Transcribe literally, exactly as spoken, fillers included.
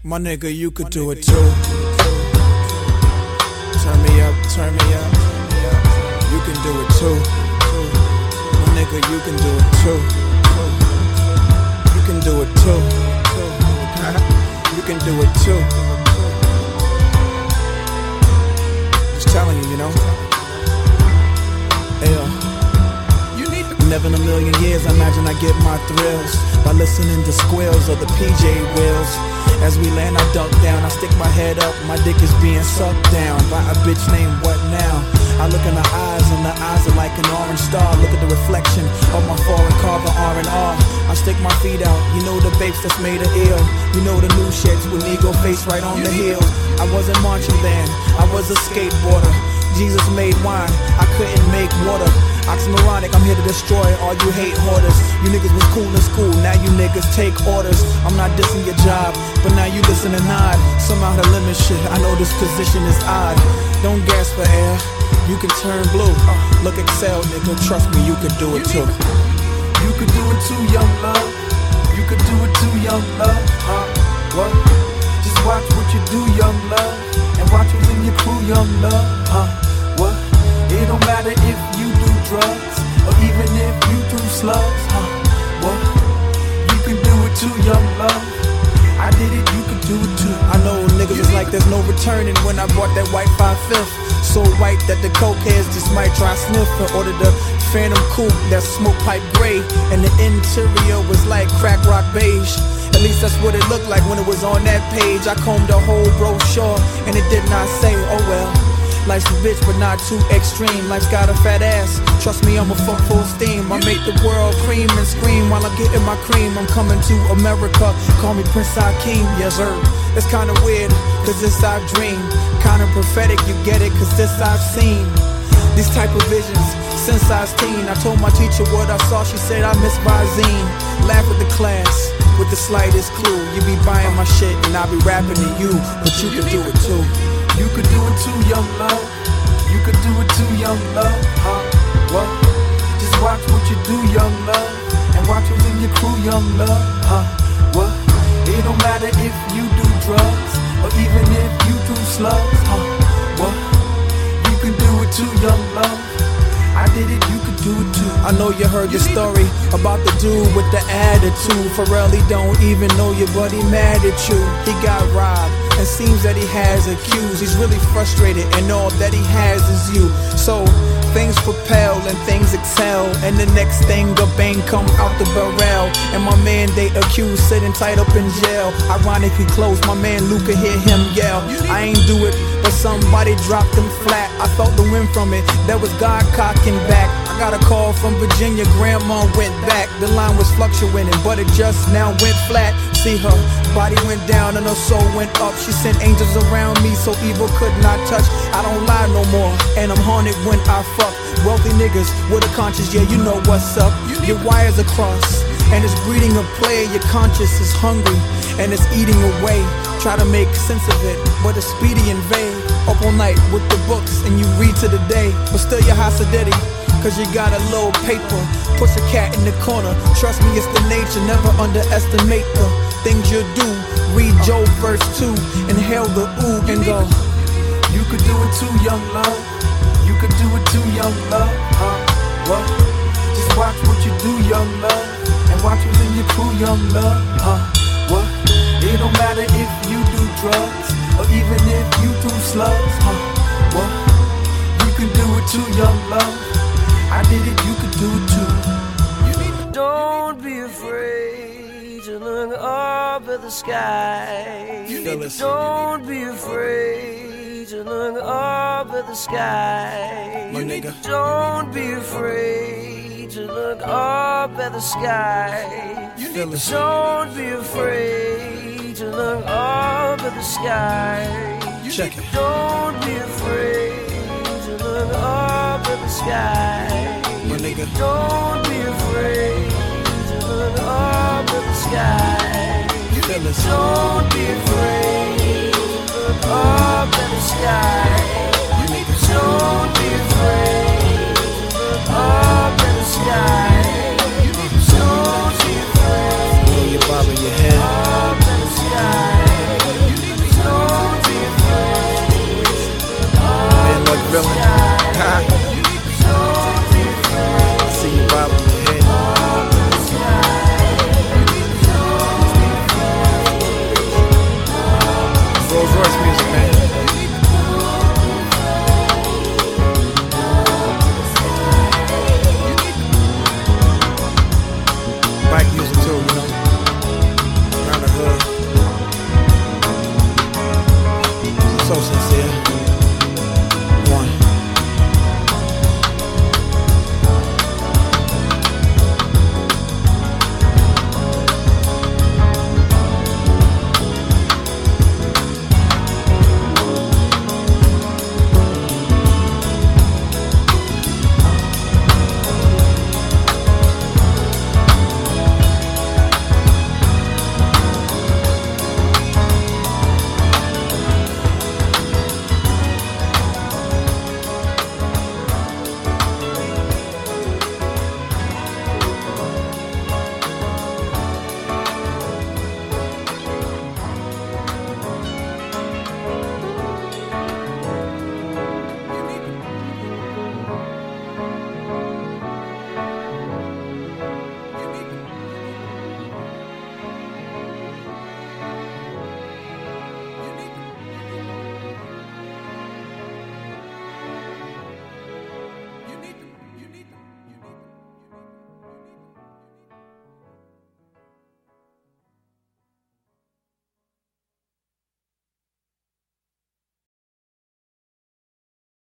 My nigga, you could do it too. Turn me up, turn me up. You can do it too. My nigga, you can do it too. You can do it too. You can do it too. Just telling you, you know. Ayo. Never in a million years, I imagine I get my thrills by listening to squeals of the P J wheels. As we land, I duck down, I stick my head up, my dick is being sucked down by a bitch named What Now? I look in her eyes, and the eyes are like an orange star. Look at the reflection of my foreign car, the R and R. I stick my feet out, you know the babes that's made her ill. You know the new shits with Negro face right on the heel. I wasn't marching band, I was a skateboarder. Jesus made wine, I couldn't make water. Oxymoronic, I'm here to destroy all you hate hoarders. You niggas was cool in school, now you niggas take orders. I'm not dissing your job, but now you listen and nod. Somehow the limit shit, I know this position is odd. Don't gasp for air, you can turn blue. Look Excel, nigga, trust me, you can do it too. You could do it too, young love. You could do it too, young love. Huh? What? Just watch what you do, young love. And watch who's in your crew, young love. Huh? What? It don't matter if you do drugs or even if you do slugs. Huh? What? You can do it too, young love. I did it, you can do it too. I know niggas is like there's no returning when I bought that white five fifth. So white that the cokeheads just might try sniff and order the Phantom Coupe that smoke pipe gray. And the interior was like crack rock beige. At least that's what it looked like when it was on that page. I combed the whole brochure and it did not say, oh well. Life's a bitch, but not too extreme. Life's got a fat ass. Trust me, I'm a fuck full steam. I make the world cream and scream while I'm getting my cream. I'm coming to America. Call me Prince Hakeem, yes sir. It's kinda weird, cause this I've dreamed. Kinda prophetic, you get it, cause this I've seen. These type of visions since I was teen. I told my teacher what I saw, she said I miss Visine. Laugh with the class, with the slightest clue. You be buying my shit and I'll be rapping to you, but you can do it too. You could do it too, young love. You could do it too, young love. Huh? What? Just watch what you do, young love. And watch who's in your crew, young love. Huh? What? It don't matter if you do drugs or even if you do slugs. Huh? What? You can do it too, young love. I did it, you could do it too. I know you heard the story about the dude with the attitude. Pharrell, he don't even know you, but he mad at you. He got robbed, and seems that he has accused. He's really frustrated, and all that he has is you. So things propel and things excel, and the next thing a bang come out the barrel. And my man they accused sitting tight up in jail. Ironically close, my man Luca hear him yell. I ain't do it, but somebody dropped him flat. I felt the wind from it, that was God cocking back. I got a call from Virginia, grandma went back. The line was fluctuating, but it just now went flat. See, her body went down and her soul went up. She sent angels around me so evil could not touch. I don't lie no more, and I'm haunted when I fuck. Wealthy niggas with a conscience, yeah, you know what's up. Your wires are crossed, and it's breeding a player. Your conscience is hungry, and it's eating away. Try to make sense of it, but it's speedy and vague. Up all night with the books, and you read to the day. But still you're Hasidity, cause you got a little paper. Push a cat in the corner, trust me it's the nature. Never underestimate the things you do. Read Job verse two, inhale the ooh and go. You could do it too, young love. You could do it too, young love. Huh? What? Just watch what you do, young love. And watch who's in your crew, young love. Huh? What? It don't matter if you do drugs or even if you do slugs. Huh? What? You can do it too, young love. I did it, you could do it too. Don't be afraid to look up at the sky. Don't be afraid to look up at the sky. My nigga. Don't be afraid to look up at the sky. Don't be afraid to look up at the sky. Check it. Don't be afraid to look up at the sky. My nigga. Don't be afraid to look up at the sky. You feel this? Don't be afraid to look up at the sky.